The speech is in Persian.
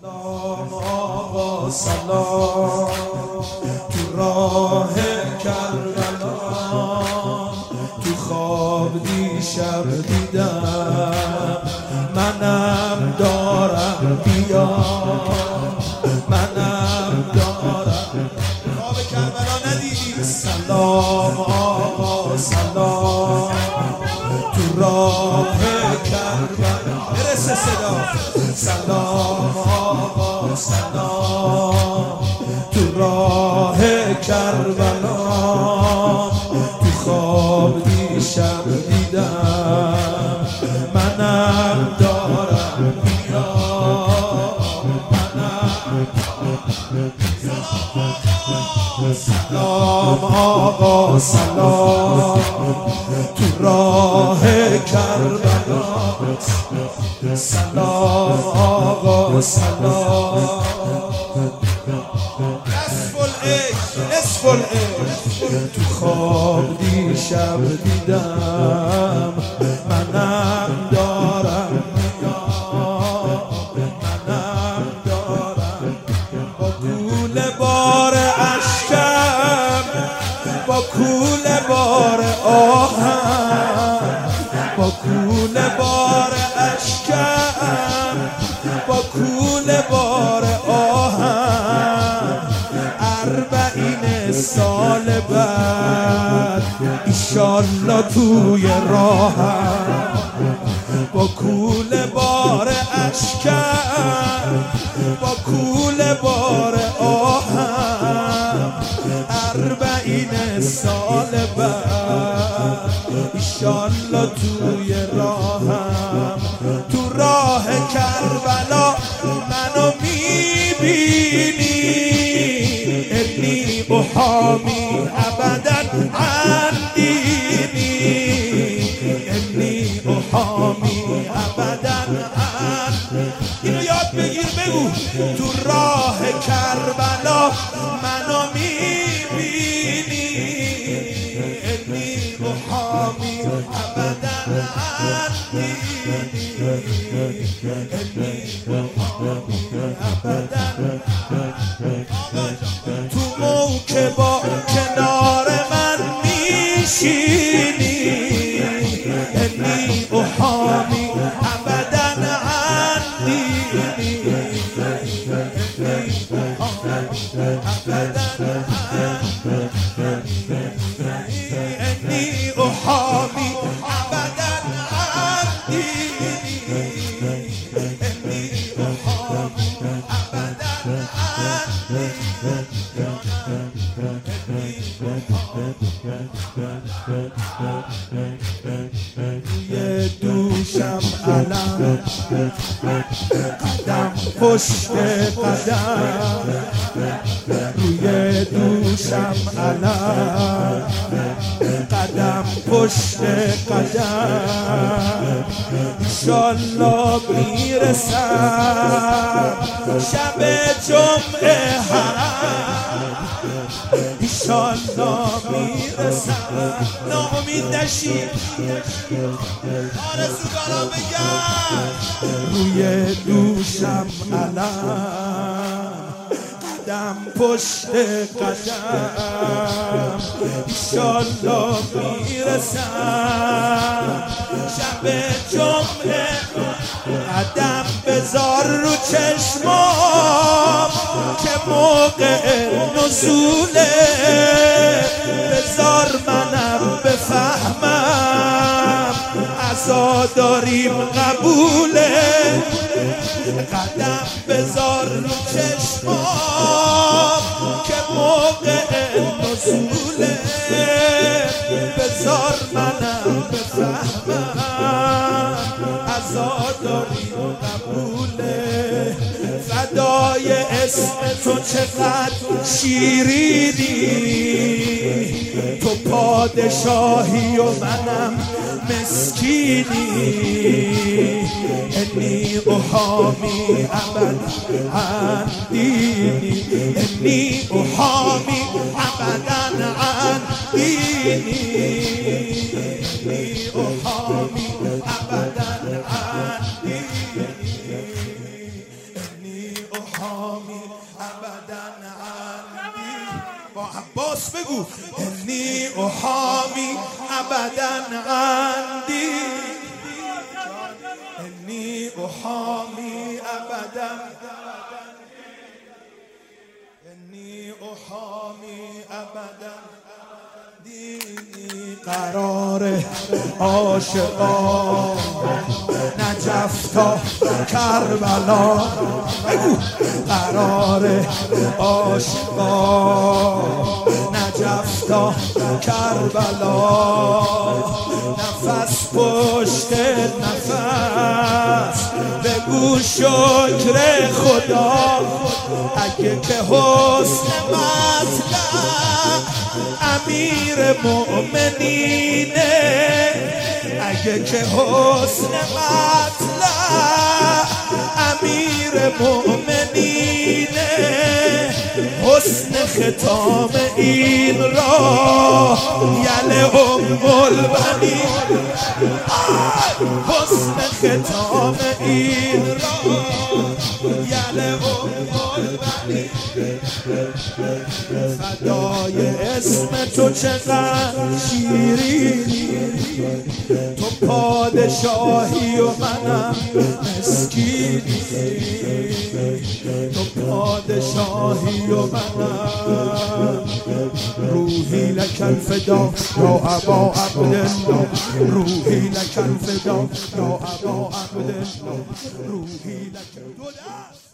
سلام آقا سلام تو راه کربلا، تو خواب دیشب دیدم منم دارم بیا، منم دارم. خواب کربلا ندیدی؟ سلام آقا سلام تو راه کربلا، برسه صدا. سلام آقا سلام تو راه کربلا، تو خواب دیشب دیدم منم دارم بیا، منم. سلام آقا سلام تو راه کربلا، سلام آقا سلام. نصف العشق تو خواب دیشب دیدم منم دارم منم دارم. با کوله بار اشکم، با کوله بار آهم، با کوله بار اشکم، با کوله بار آهم، 40 سال بعد ایشالله توی راهم. با کوله بار اشکم، با کوله بار آهم، 40 سال بعد ایشالله توی راهم. تو راه کربلا منو میبینی، انی احامی ابدا عن دینی، انی احامی ابدا عن. اینو یاد بگیر بگو. تو راه کربلا منو میبینی، انی احامی ابدا عن دینی، انی احامی ابدا. تو موکبا کنار من میشینی، انی احامی ابدا عن دینی، انی احامی ابدا عن دینی، انی احامی ابدا عن دینی، انی احامی ابدا عن دینی. روی دوشم علم، قدم پشت قدم، روی دوشم علم، قدم پشت قدم، ایشالله میرسم شب جمعه حرم، ایشالله میرسم. ناامید نشی، آرزوگارا بگم. روی دوشم علم، قدم پشت قدم، ایشالله میرسم شب جمعه. قدم بذار رو چشمام که موقع نزوله، بذار منم بفهمم عزا داریم قبوله. قدم بذار رو چشمام که موقع نزوله، بذار منم بفهمم عزا داریم قبوله. فدای اسم تو چقدر شیرینی، تو پادشاهی و منم مسکینی، انی احامی ابدا عن دینی، انی احامی ابدا عن دینی، انی احامی ابدا عن دینی. احامی ابدا عندی. با عباس بگو انی احامی ابدا عندی، انی احامی ابدا، انی احامی ابدا دینی. قرار عاشقان نجف تا کربلا، بگو قرار عاشقان نجف تا کربلا، نفس پشت نفس بگو شکر خدا. اگه که حسن مطلع امیر مؤمنینه، اگه که حسن مطلع امیر مؤمنینه، حسن ختام این را یل ام البنین، حسن ختام این را یل ام البنین. فدای اسم تو چقدر شیرینی، تو پادشاهی و منم مسکینی، تو پادشاهی و منم. روحی لک الفدا یا ابا عبدالله، روحی لک الفدا یا ابا عبدالله، روحی لک.